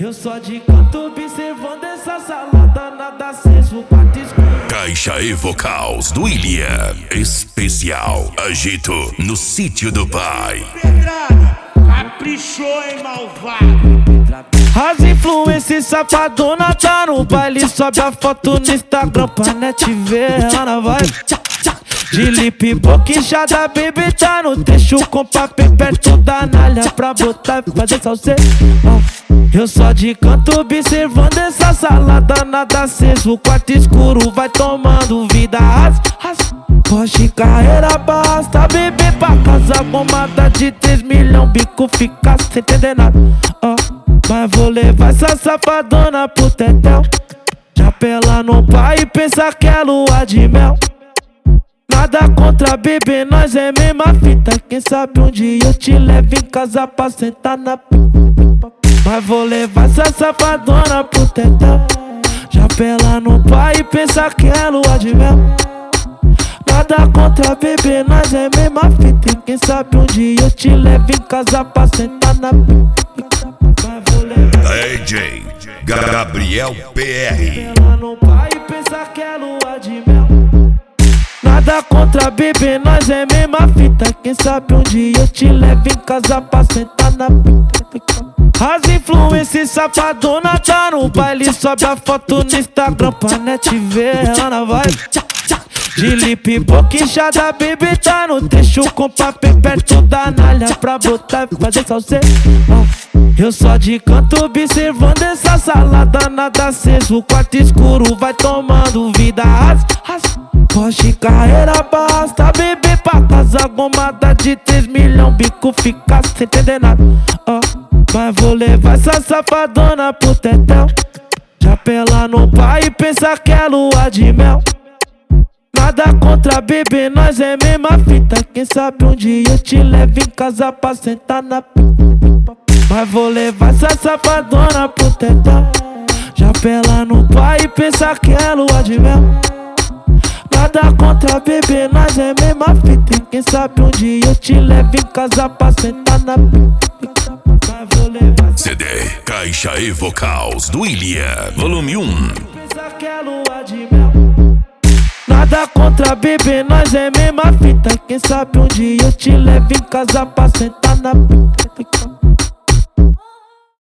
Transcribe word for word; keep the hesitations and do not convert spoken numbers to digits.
Eu só de canto observando essa salada, nada aceso, quarto escuro. Caixa e Vocals do William, especial agito no sítio do pai. Pedrada, caprichou, hein, malvado. As influências safadona tá no baile, sobe a foto no Instagram pra net ver, ela na vibe. De lip boquinchada, baby, tá no trecho com papel perto da nalha pra botar e fazer salseiro. Eu só de canto observando essa salada, nada aceso, quarto escuro vai tomando vida. As, as, Porsche carreira basta, bebê pra casa, bombada de três milhões, bico fica sem entender nada. Oh, mas vou levar essa safadona pro tetel, já pela no pai e pensa que é lua de mel. Nada contra bebê, nós é mesma fita. Quem sabe um dia eu te levo em casa pra sentar na pipa. Mas vou levar essa safadona pro tetel, já pela no pai e pensa que é lua de mel. Nada contra bebê, nós é mesma fita. Quem sabe um dia eu te levo em casa pra sentar na pipa. Mas vou levar D J Gabriel P R. pela no pai e pensa que é lua de mel. Nada contra bebê, nós é mesma fita. Quem sabe um dia eu te levo em casa pra sentar na pica. As influências safadona tá no baile, sobe a foto no Instagram pra net ver, ela na vibe. De lip boquinchada, baby, tá no trecho com papel perto da nalha pra botar e fazer salseiro. Eu só de canto observando essa salada, nada aceso, quarto escuro vai tomando vida. As, as, Porsche carreira basta, bebê pra casa, bombada de três milhões, bico fica sem entender nada. Oh, mas vou levar essa safadona pro tetel, já pela no pai e pensa que é lua de mel. Nada contra bebê, nós é mesma fita. Quem sabe um dia eu te levo em casa pra sentar na pipa. Mas vou levar essa safadona pro tetel, já pela no pai e pensa que é lua de mel. Nada contra bebê, nós é mesma fita. Quem sabe um dia eu te levo em casa pra sentar na pipa. Mas vou levar C D Caixa e Vocals do William, volume um. pensa que é lua de mel. Nada contra bebê, nós é mesma fita. Quem sabe um dia eu te levo em casa pra sentar na pica.